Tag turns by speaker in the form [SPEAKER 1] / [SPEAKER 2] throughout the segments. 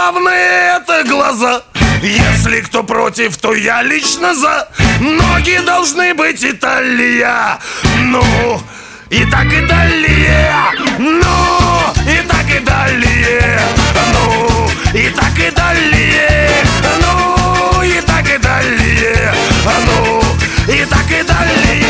[SPEAKER 1] главное это глаза. Если кто против, то я лично за. Ноги должны быть Италия. Ну, и так и далее. Ну, и так и далее. Ну, и так и далее. Ну, и так и далее. Ну, и так и далее.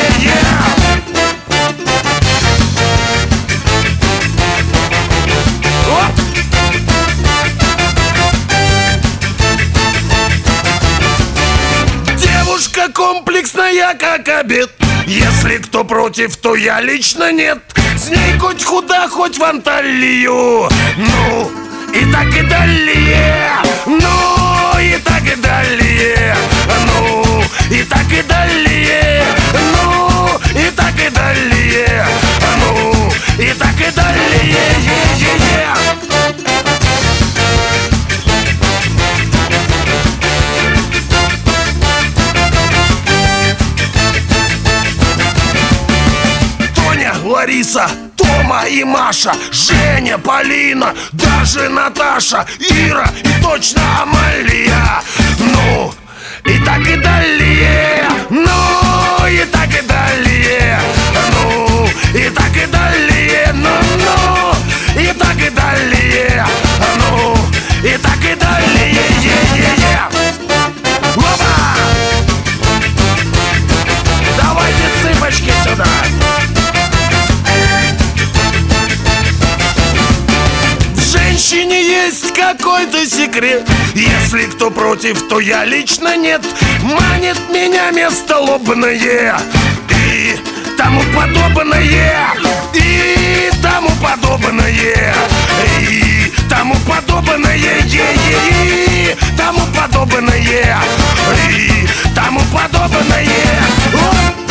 [SPEAKER 1] Девушка комплексная, как обед. Если кто против, то я лично нет. С ней хоть куда, хоть в Анталию. Ну, и так и далее. Ну, и так и далее. Ну, и так и далее. Ну, и так и далее. Ну, и так и далее. Лариса, Тома и Маша, Женя, Полина, даже Наташа, Ира и точно Амалия. Ну, и так и далее. Ну, и так и далее. Ну, и так и далее. Ну, и так и далее. Ну, и так и далее. Опа! Давайте цыпочки сюда. В женщине есть какой-то секрет. Если кто против, то я лично нет. Манит меня место лобное и тому подобное. И тому подобное. И тому подобное. И тому подобное. И тому подобное.